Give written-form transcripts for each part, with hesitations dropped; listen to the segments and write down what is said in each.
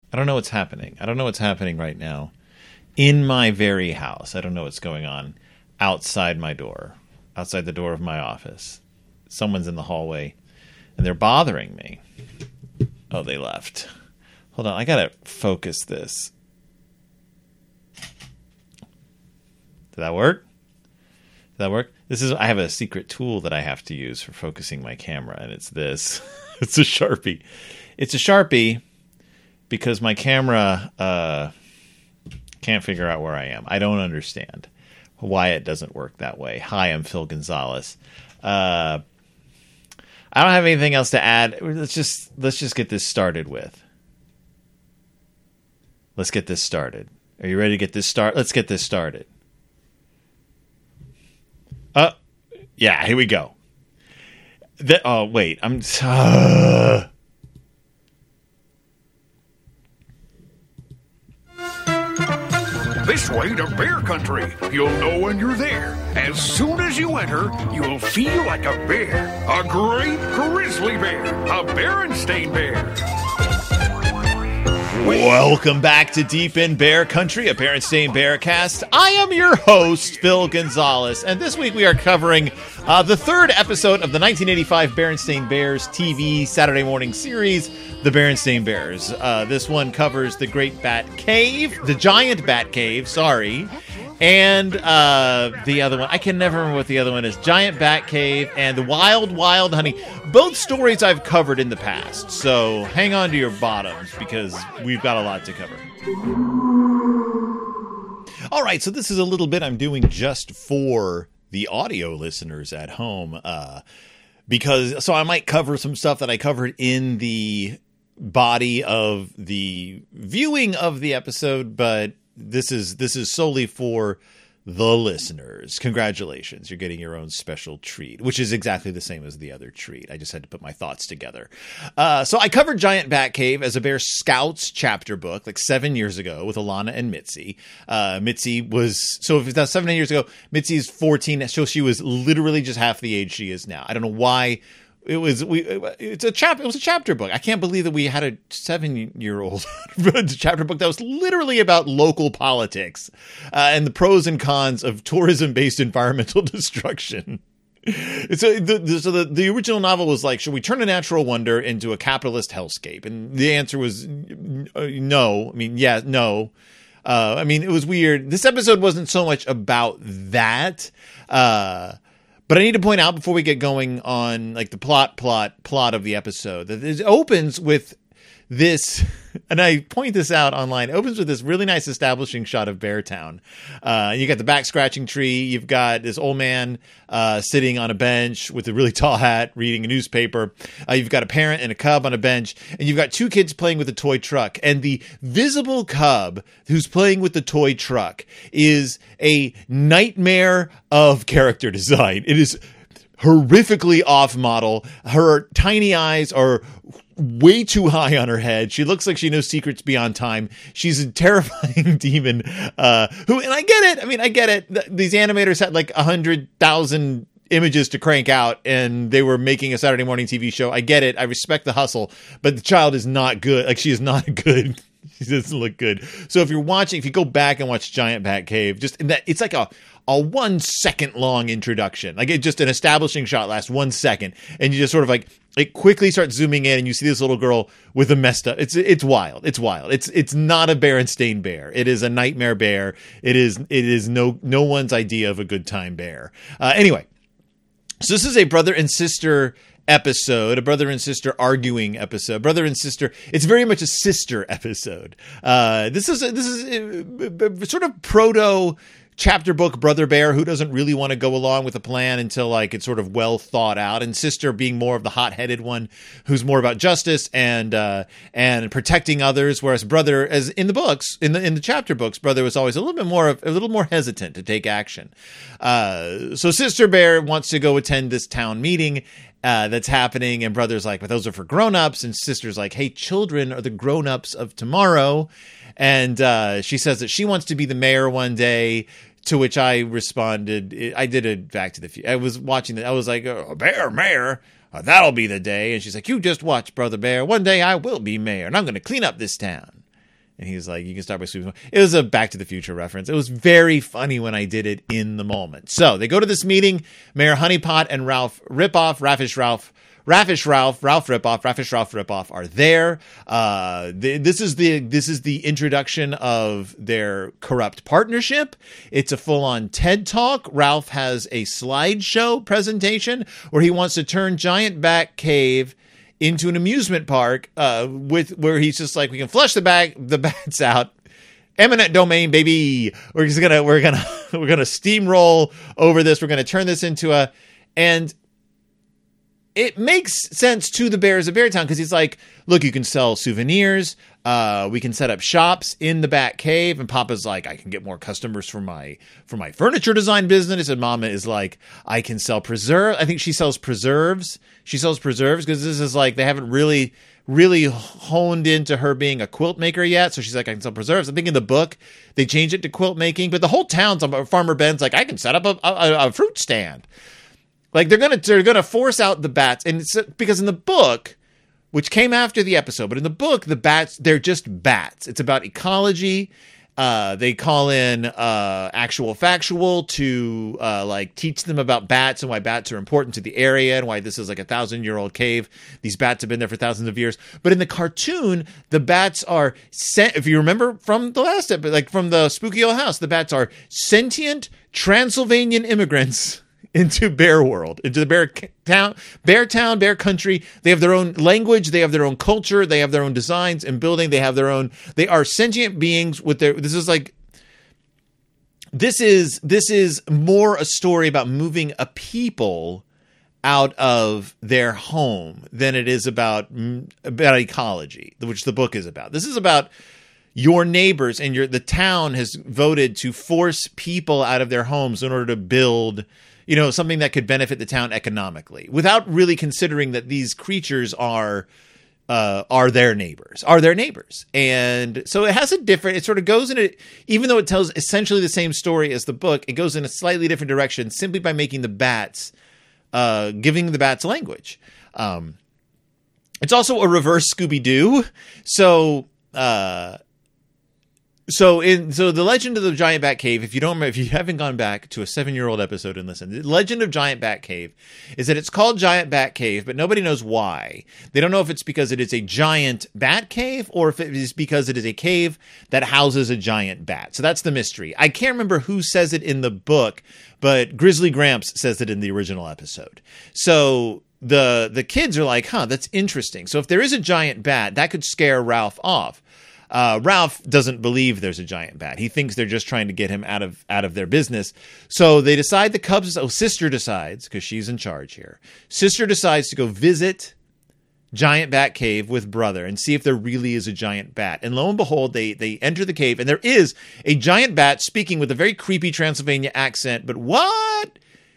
I don't know what's happening. I don't know what's happening right now in my very house. I don't know what's going on outside my door, outside the door of my office. Someone's in the hallway, and they're bothering me. Oh, they left. Hold on, I gotta focus this. Did that work? Did that work? I have a secret tool that I have to use for focusing my camera, and it's this. It's a Sharpie. It's a Sharpie because my camera can't figure out where I am. I don't understand why it doesn't work that way. Hi, I'm Phil Gonzalez. I don't have anything else to add. Let's just get this started with. Let's get this started. Are you ready to get this started? Let's get this started. Yeah, here we go. Wait, I'm... This way to Bear Country. You'll know when you're there. As soon as you enter, you'll feel like a bear. A great grizzly bear. A Berenstain Bear. Welcome back to Deep in Bear Country, a Berenstain Bearcast. I am your host, Phil Gonzalez, and this week we are covering the third episode of the 1985 Berenstain Bears TV Saturday morning series, The Berenstain Bears. This one covers the Great Bat Cave, the Giant Bat Cave, and the other one, I can never remember what the other one is, Giant Bat Cave and the Wild Wild Honey. Both stories I've covered in the past, so hang on to your bottoms because we've got a lot to cover. All right, so this is a little bit I'm doing just for the audio listeners at home, because I might cover some stuff that I covered in the body of the viewing of the episode, but this is solely for the listeners. Congratulations, you're getting your own special treat, which is exactly the same as the other treat. I just had to put my thoughts together. So I covered Giant Bat Cave as a Bear Scouts chapter book like 7 years ago with Alana and Mitzi. Mitzi was, so if that's 7 years ago, Mitzi's 14, so she was literally just half the age she is now. I don't know why. It was a chapter book. I can't believe that we had a 7-year-old chapter book that was literally about local politics and the pros and cons of tourism-based environmental destruction. So the original novel was like, should we turn a natural wonder into a capitalist hellscape? And the answer was no. I mean, yeah, no. I mean, it was weird. This episode wasn't so much about that. But I need to point out before we get going on like the plot of the episode that it opens with this, and I point this out online, it opens with this really nice establishing shot of Beartown. You got the back scratching tree. You've got this old man sitting on a bench with a really tall hat reading a newspaper. You've got a parent and a cub on a bench, and you've got two kids playing with a toy truck. And the visible cub who's playing with the toy truck is a nightmare of character design. It is horrifically off model. Her tiny eyes are way too high on her head. She looks like she knows secrets beyond time. She's a terrifying demon and I get it. I mean, I get it. These animators had like 100,000 images to crank out and they were making a Saturday morning TV show. I get it. I respect the hustle, but the child is not good. Like, she is not good. She doesn't look good. So if you go back and watch Giant Bat Cave, just in that, it's like a 1 second long introduction. Like, it just an establishing shot lasts 1 second, and you just sort of like, it quickly starts zooming in, and you see this little girl with a messed up. It's wild. It's wild. It's not a Berenstain Bear. It is a nightmare bear. It is no one's idea of a good time bear. Anyway, so this is a brother and sister episode, a brother and sister arguing episode. Brother and sister. It's very much a sister episode. This is sort of proto chapter book Brother Bear who doesn't really want to go along with the plan until like it's sort of well thought out, and sister being more of the hot-headed one who's more about justice and protecting others, whereas brother, as in the books, in the chapter books, brother was always a little more hesitant to take action. So sister Bear wants to go attend this town meeting that's happening, and brother's like, but those are for grown-ups, and sister's like, hey, children are the grown-ups of tomorrow. And she says that she wants to be the mayor one day, to which I responded, I did it Back to the Future. I was watching it. I was like, Bear, mayor, that'll be the day. And she's like, you just watch, Brother Bear. One day I will be mayor, and I'm going to clean up this town. And he's like, you can start by sweeping. It was a Back to the Future reference. It was very funny when I did it in the moment. So they go to this meeting. Mayor Honeypot and Ralph Ripoff, Raffish Ralph Ripoff are there. This is the introduction of their corrupt partnership. It's a full-on TED Talk. Ralph has a slideshow presentation where he wants to turn Giant Bat Cave into an amusement park, where he's just like, we can flush the bats out. Eminent domain, baby. We're gonna steamroll over this. We're gonna turn this into and it makes sense to the bears of Beartown because he's like, look, you can sell souvenirs. We can set up shops in the Bat Cave. And Papa's like, I can get more customers for my furniture design business. And Mama is like, I can sell preserve. I think she sells preserves. She sells preserves because this is like, they haven't really honed into her being a quilt maker yet. So she's like, I can sell preserves. I think in the book, they changed it to quilt making. But the whole town's Farmer Ben's like, I can set up a fruit stand. Like they're gonna force out the bats, and it's because in the book, which came after the episode, but in the book, the bats, they're just bats. It's about ecology. They call in actual factual to like teach them about bats and why bats are important to the area and why this is like 1,000-year-old cave. These bats have been there for thousands of years. But in the cartoon, the bats are if you remember from the last episode, like from the Spooky Old House, the bats are sentient Transylvanian immigrants into Bear World, into the Bear Town, Bear Country. They have their own language. They have their own culture. They have their own designs and building. They are sentient beings with this is more a story about moving a people out of their home than it is about ecology, which the book is about. This is about your neighbors, and the town has voted to force people out of their homes in order to build something that could benefit the town economically without really considering that these creatures are their neighbors. And so it has it sort of goes in even though it tells essentially the same story as the book, it goes in a slightly different direction simply by making the bats, giving the bats language. It's also a reverse Scooby-Doo. So the Legend of the Giant Bat Cave, if you haven't gone back to a 7-year-old episode and listened, the Legend of Giant Bat Cave is that it's called Giant Bat Cave, but nobody knows why. They don't know if it's because it is a giant bat cave or if it is because it is a cave that houses a giant bat. So that's the mystery. I can't remember who says it in the book, but Grizzly Gramps says it in the original episode. So the kids are like, that's interesting. So if there is a giant bat, that could scare Ralph off. Ralph doesn't believe there's a giant bat. He thinks they're just trying to get him out of their business. So they decide Sister decides, because she's in charge here. Sister decides to go visit Giant Bat Cave with brother and see if there really is a giant bat. And lo and behold, they enter the cave and there is a giant bat speaking with a very creepy Transylvania accent. But what?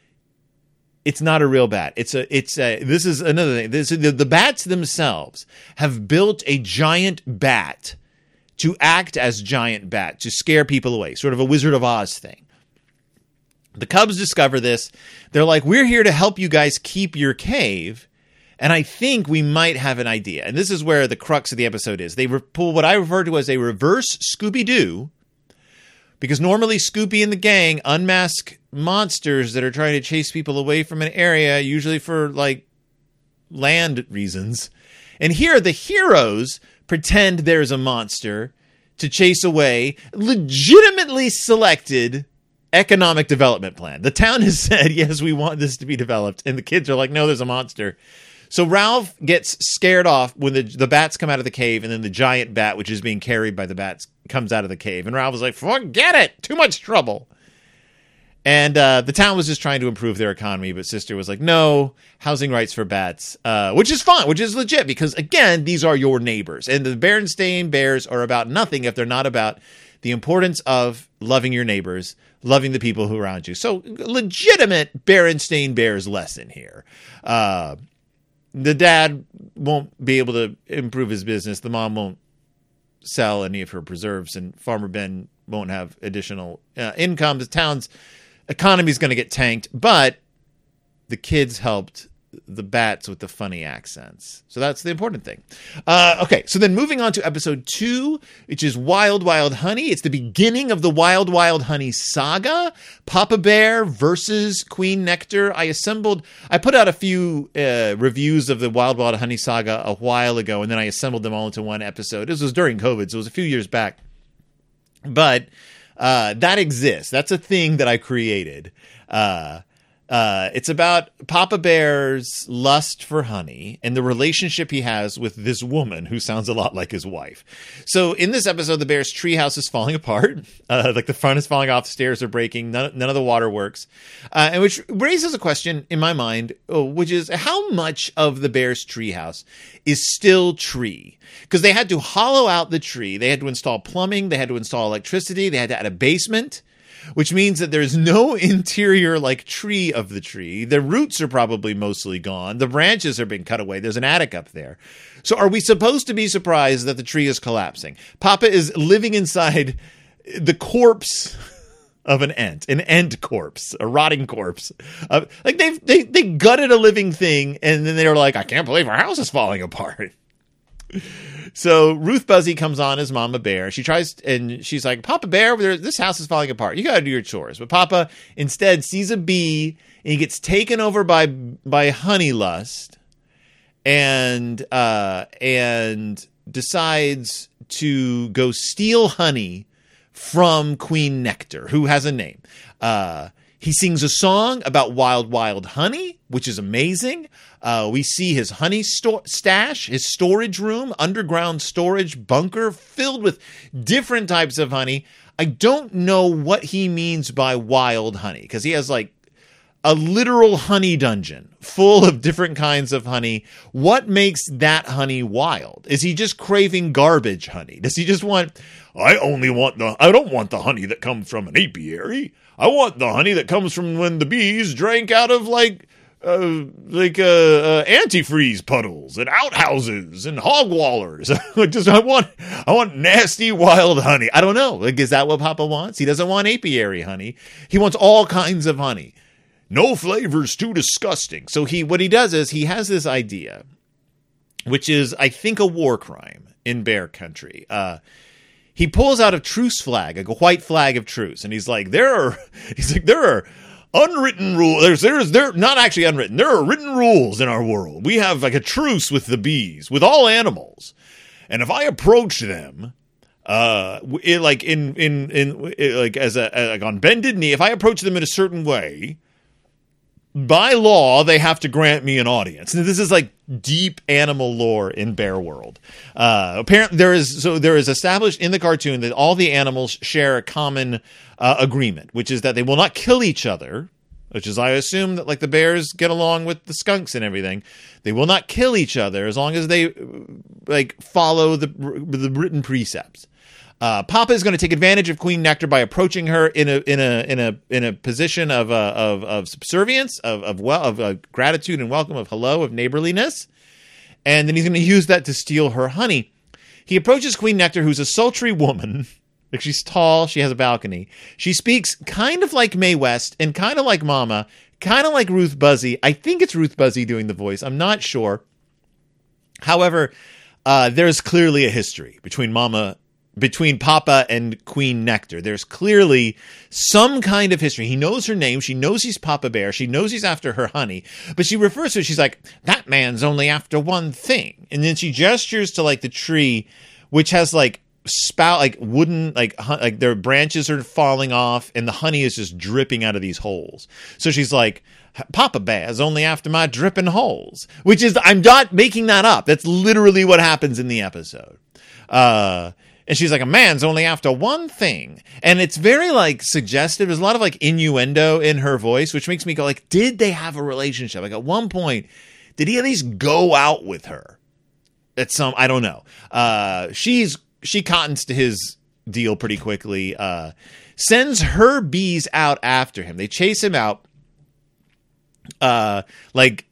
It's not a real bat. This is another thing. The bats themselves have built a giant bat to act as giant bat, to scare people away, sort of a Wizard of Oz thing. The Cubs discover this. They're like, we're here to help you guys keep your cave, and I think we might have an idea. And this is where the crux of the episode is. They pull what I refer to as a reverse Scooby-Doo, because normally Scoopy and the gang unmask monsters that are trying to chase people away from an area, usually for, like, land reasons. And here, the heroes pretend there's a monster to chase away legitimately selected economic development plan. The town has said, yes, we want this to be developed. And the kids are like, no, there's a monster. So Ralph gets scared off when the bats come out of the cave, and then the giant bat, which is being carried by the bats, comes out of the cave. And Ralph was like, forget it. Too much trouble. And the town was just trying to improve their economy, but Sister was like, no, housing rights for bats, which is fine, which is legit, because, again, these are your neighbors. And the Berenstain Bears are about nothing if they're not about the importance of loving your neighbors, loving the people who are around you. So, legitimate Berenstain Bears lesson here. The dad won't be able to improve his business. The mom won't sell any of her preserves, and Farmer Ben won't have additional income. The town's economy is going to get tanked, but the kids helped the bats with the funny accents. So that's the important thing. Okay, so then moving on to episode 2, which is Wild Wild Honey. It's the beginning of the Wild Wild Honey saga. Papa Bear versus Queen Nectar. I put out a few reviews of the Wild Wild Honey saga a while ago, and then I assembled them all into one episode. This was during COVID, so it was a few years back. But that exists. That's a thing that I created. It's about Papa Bear's lust for honey and the relationship he has with this woman who sounds a lot like his wife. So in this episode, the bear's treehouse is falling apart. Like the front is falling off, the stairs are breaking, none of the water works. And which raises a question in my mind, which is how much of the bear's treehouse is still tree? Because they had to hollow out the tree. They had to install plumbing. They had to install electricity. They had to add a basement, which means that there's no interior like tree of the tree. The roots are probably mostly gone. The branches are being cut away. There's an attic up there. So are we supposed to be surprised that the tree is collapsing? Papa is living inside the corpse of an ent corpse, a rotting corpse. Like they gutted a living thing, and then they were like, I can't believe our house is falling apart. So Ruth Buzzy comes on as Mama Bear. She tries, and she's like, Papa Bear, this house is falling apart. You got to do your chores. But Papa instead sees a bee, and he gets taken over by honey lust, and decides to go steal honey from Queen Nectar, who has a name. He sings a song about wild, wild honey, which is amazing. We see his honey stash, his storage room, underground storage bunker filled with different types of honey. I don't know what he means by wild honey, because he has like a literal honey dungeon full of different kinds of honey. What makes that honey wild? Is he just craving garbage honey? Does he just want, I don't want the honey that comes from an apiary. I want the honey that comes from when the bees drank out of antifreeze puddles and outhouses and hog wallers. I want nasty wild honey. I don't know. Like, is that what Papa wants? He doesn't want apiary honey. He wants all kinds of honey. No flavor's too disgusting. So what he does is he has this idea, which is, I think, a war crime in bear country. He pulls out a truce flag, like a white flag of truce, and he's like, there are unwritten rules. They're not actually unwritten. There are written rules in our world. We have like a truce with the bees, with all animals, and if I approach them, on bended knee, if I approach them in a certain way, by law, they have to grant me an audience. And this is like deep animal lore in bear world. Apparently, there is established in the cartoon that all the animals share a common agreement, which is that they will not kill each other. Which is, I assume that like the bears get along with the skunks and everything. They will not kill each other as long as they like follow the written precepts. Papa is going to take advantage of Queen Nectar by approaching her in a position of subservience, of gratitude and welcome, of hello, of neighborliness, and then he's going to use that to steal her honey. He approaches Queen Nectar, who's a sultry woman. Like, she's tall, she has a balcony. She speaks kind of like Mae West and kind of like Mama, kind of like Ruth Buzzy. I think it's Ruth Buzzy doing the voice. I'm not sure. However, there's clearly a history between Papa and Queen Nectar. There's clearly some kind of history. He knows her name. She knows he's Papa Bear. She knows he's after her honey. But she refers to it. She's like, that man's only after one thing. And then she gestures to like the tree, which has like wooden, like their branches are falling off and the honey is just dripping out of these holes. So she's like, Papa Bear's only after my dripping holes, which is, I'm not making that up. That's literally what happens in the episode. And she's like, a man's only after one thing. And it's very like suggestive. There's a lot of like innuendo in her voice, which makes me go like, did they have a relationship? Like at one point, did he at least go out with her? I don't know. She cottons to his deal pretty quickly, sends her bees out after him. They chase him out. Like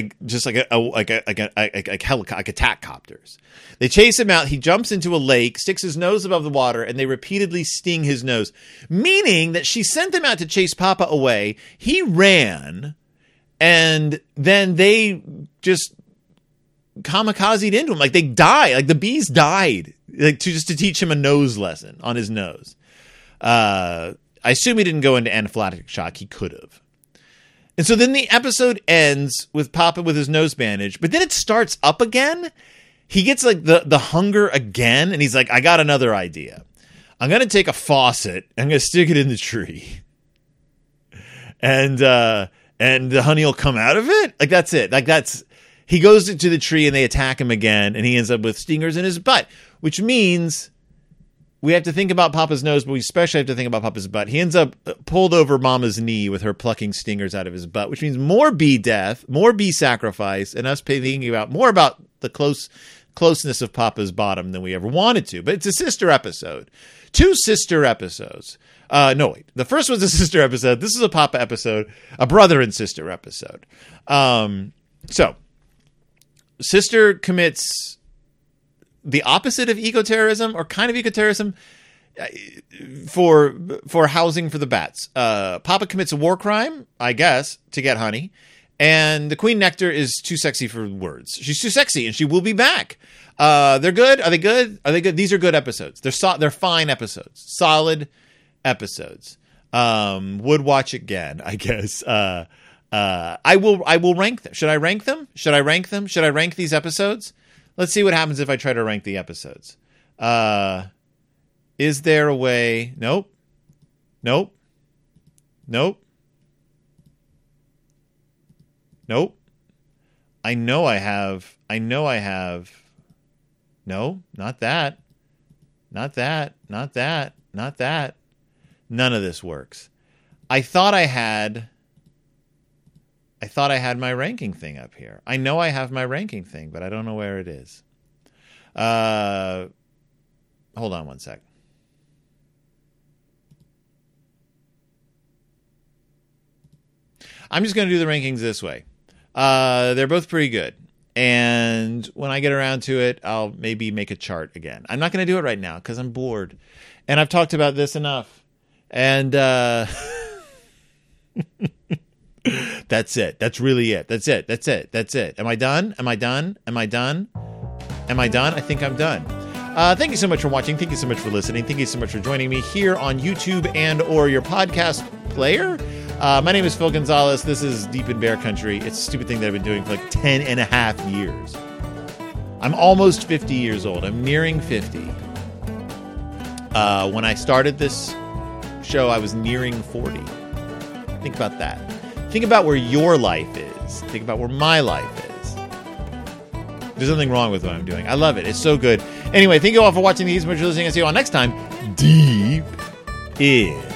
attack copters. They chase him out. He jumps into a lake, sticks his nose above the water, and they repeatedly sting his nose. Meaning that she sent them out to chase Papa away. He ran, And then they just kamikazed into him. Like, they die. Like, the bees died. Like, to teach him a nose lesson on his nose. I assume he didn't go into anaphylactic shock. He could have. And so then the episode ends with Papa with his nose bandage, but then it starts up again. He gets like the hunger again, and he's like, I got another idea. I'm going to take a faucet, and I'm going to stick it in the tree. And the honey will come out of it. Like, that's it. Like, he goes into the tree and they attack him again, and he ends up with stingers in his butt, which means we have to think about Papa's nose, but we especially have to think about Papa's butt. He ends up pulled over Mama's knee with her plucking stingers out of his butt, which means more bee death, more bee sacrifice, and us thinking about more about the closeness of Papa's bottom than we ever wanted to. But it's a sister episode. 2 sister episodes. No, wait. The first was a sister episode. This is a Papa episode, a brother and sister episode. So, sister commits the opposite of ecoterrorism, or kind of ecoterrorism, for housing for the bats. Papa commits a war crime, I guess, to get honey. And the Queen Nectar is too sexy for words. She's too sexy, and she will be back. They're good. Are they good? Are they good? These are good episodes. They're fine episodes. Solid episodes. Would watch again, I guess. I will rank them. Should I rank them? Should I rank these episodes? Let's see what happens if I try to rank the episodes. Is there a way? Nope. I know I have. No, not that. None of this works. I thought I had my ranking thing up here. I know I have my ranking thing, but I don't know where it is. Hold on one sec. I'm just going to do the rankings this way. They're both pretty good. And when I get around to it, I'll maybe make a chart again. I'm not going to do it right now because I'm bored. And I've talked about this enough. And that's it. That's really it. That's it. Am I done? I think I'm done. Thank you so much for watching. Thank you so much for listening. Thank you so much for joining me here on YouTube and or your podcast player. My name is Phil Gonzalez. This is Deep in Bear Country. It's a stupid thing that I've been doing for like 10 and a half years. I'm almost 50 years old. I'm nearing 50. When I started this show, I was nearing 40. Think about that. Think about where your life is. Think about where my life is. There's nothing wrong with what I'm doing. I love it. It's so good. Anyway, thank you all for watching these. Much for listening. I'll see you all next time. Deep in